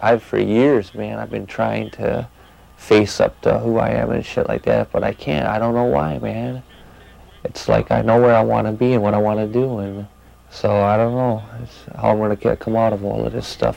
I've for years, man, I've been trying to face up to who I am and shit like that, but I can't. I don't know why, man. It's like I know where I want to be and what I want to do, and so I don't know how I'm gonna come out of all of this stuff.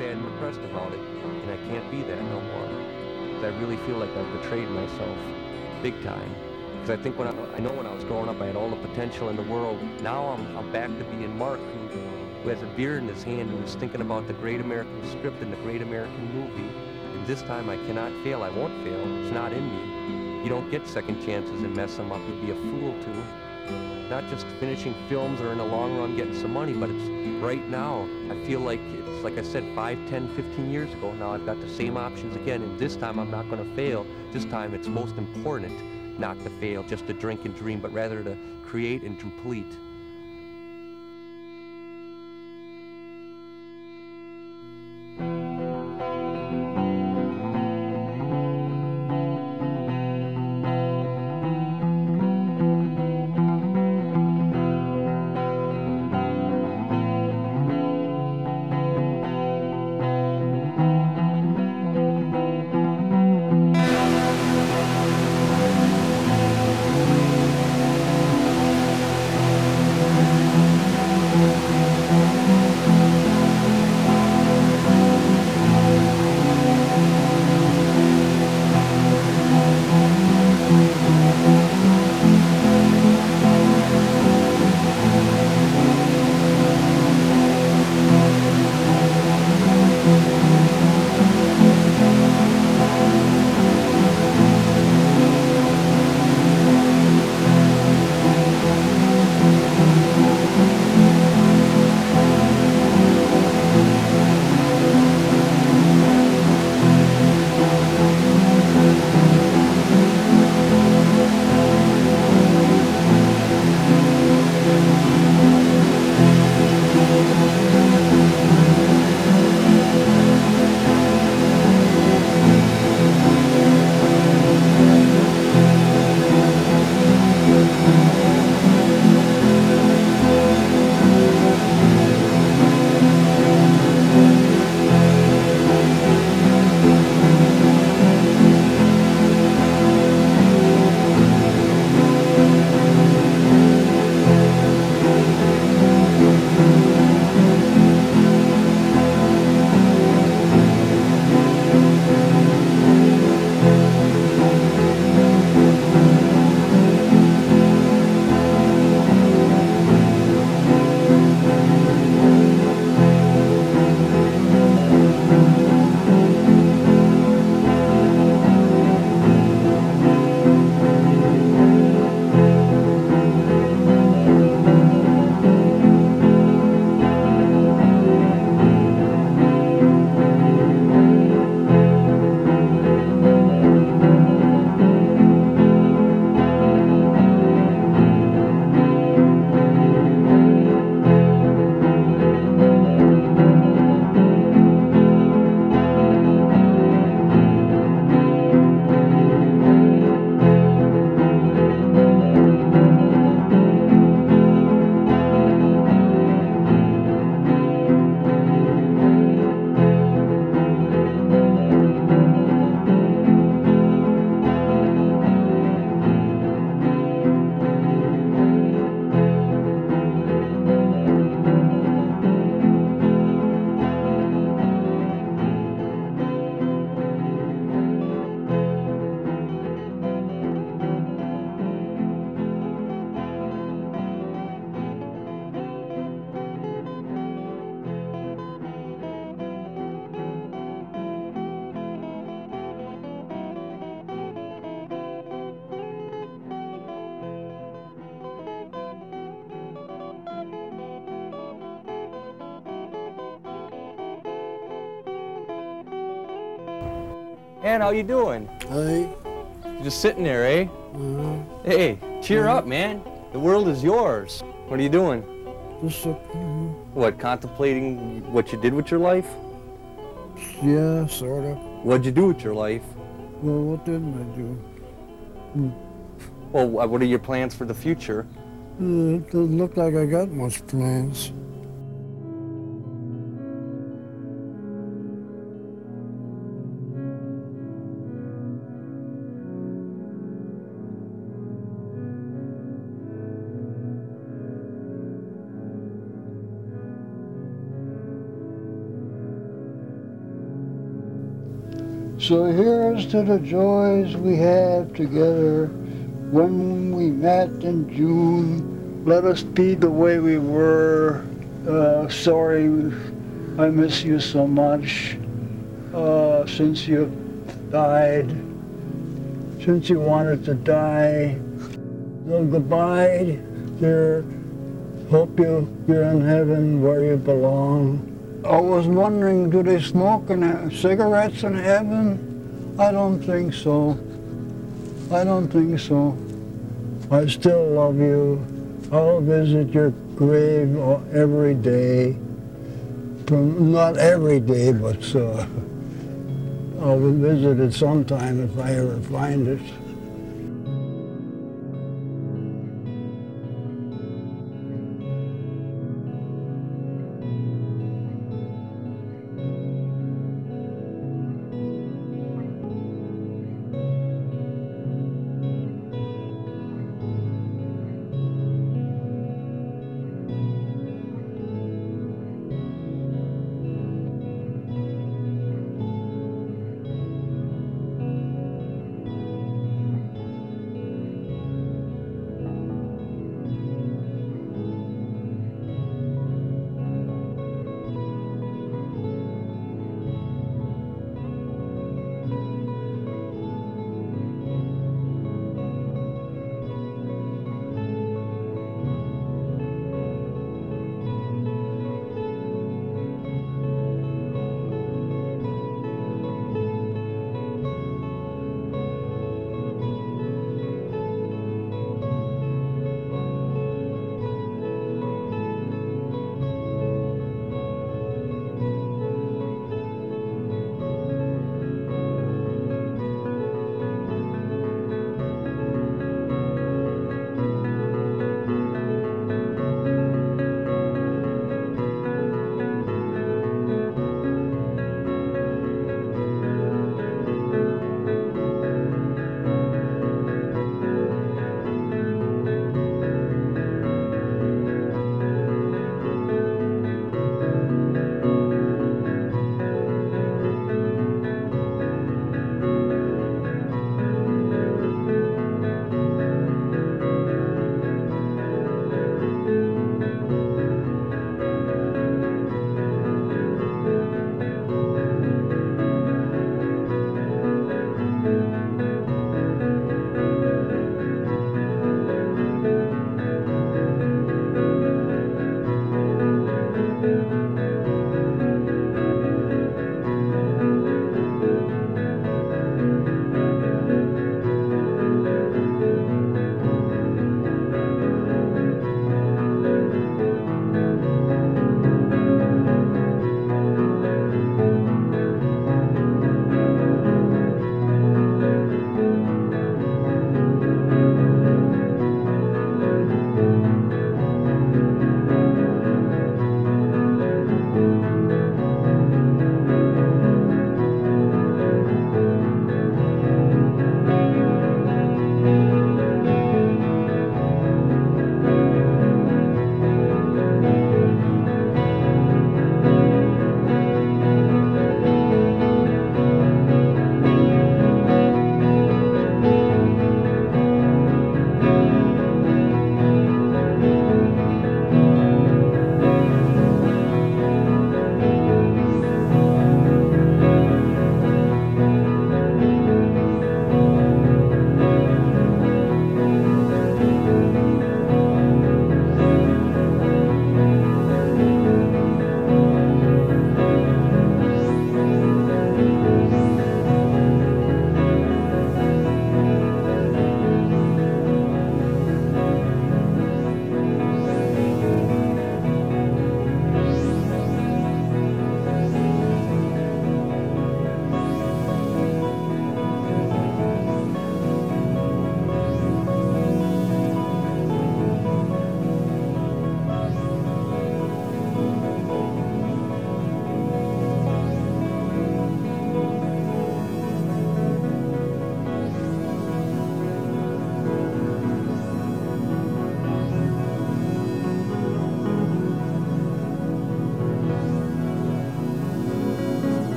sad and depressed about it, and I can't be that no more. 'Cause I really feel like I've betrayed myself, big time. Because I think I know when I was growing up, I had all the potential in the world. Now I'm back to being Mark, who has a beer in his hand, who is thinking about the great American script and the great American movie. And this time I cannot fail. I won't fail. It's not in me. You don't get second chances and mess them up. You'd be a fool to. Not just finishing films or in the long run getting some money, but it's right now. I feel like it's, like I said, 5, 10, 15 years ago. Now I've got the same options again, and this time I'm not going to fail. This time it's most important not to fail, just to drink and dream, but rather to create and complete. Man, how you doing? Hey. You're just sitting there, eh? Hey, cheer up, man. The world is yours. What are you doing? Just What, contemplating what you did with your life? yeah, sort of. What'd you do with your life? Well, what didn't I do? Well, what are your plans for the future? It doesn't look like I got much plans. So here's to the joys we had together when we met in June. Let us be the way we were. Sorry, I miss you so much. Since you died, since you wanted to die. So goodbye, dear. Hope you're in heaven where you belong. I was wondering, do they smoke cigarettes in heaven? I don't think so. I don't think so. I still love you. I'll visit your grave every day. Not every day, but I'll visit it sometime if I ever find it.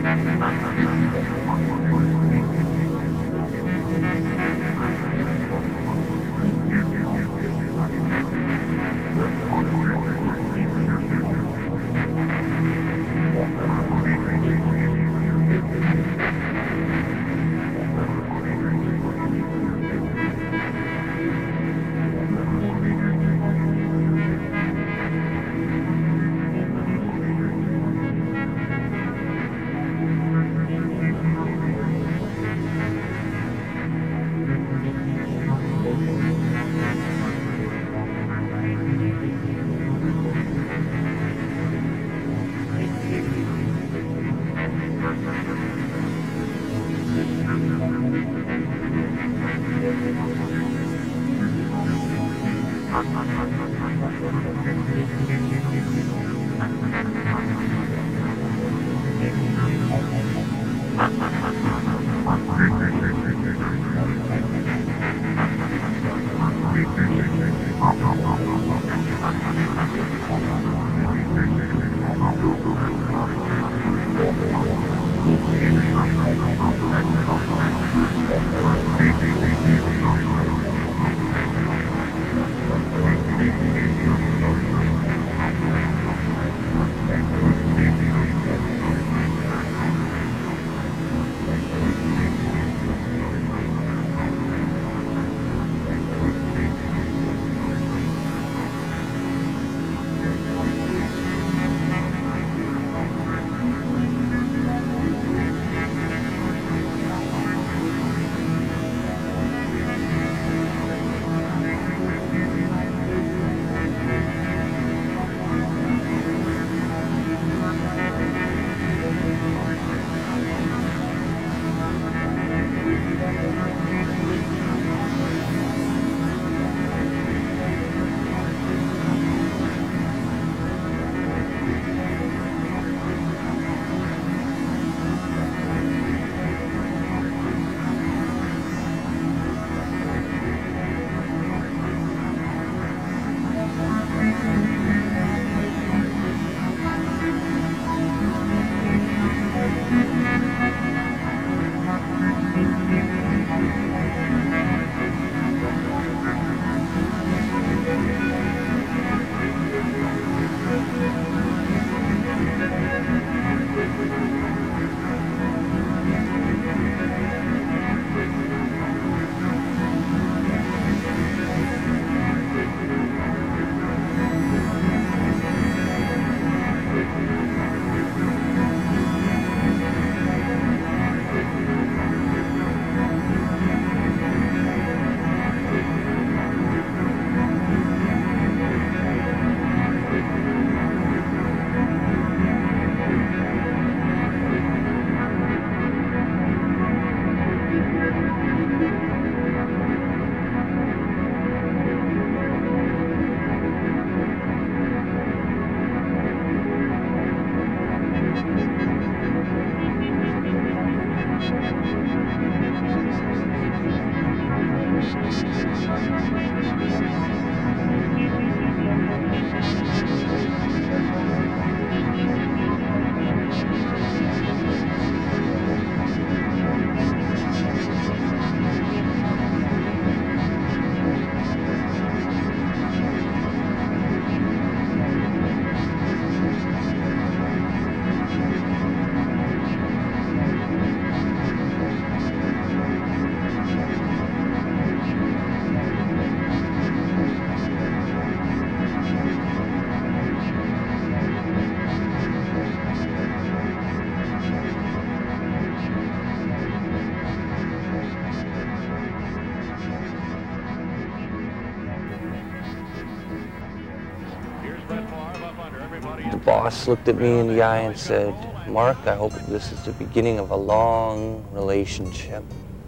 The boss looked at me in the eye and said, "Mark, I hope this is the beginning of a long relationship."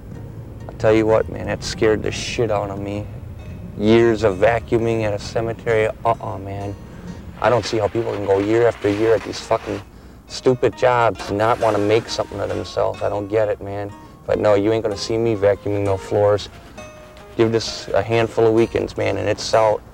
I'll tell you what, man, that scared the shit out of me. Years of vacuuming at a cemetery, man. I don't see how people can go year after year at these fucking stupid jobs and not want to make something of themselves. I don't get it, man. But no, you ain't gonna see me vacuuming no floors. Give this a handful of weekends, man, and it's out.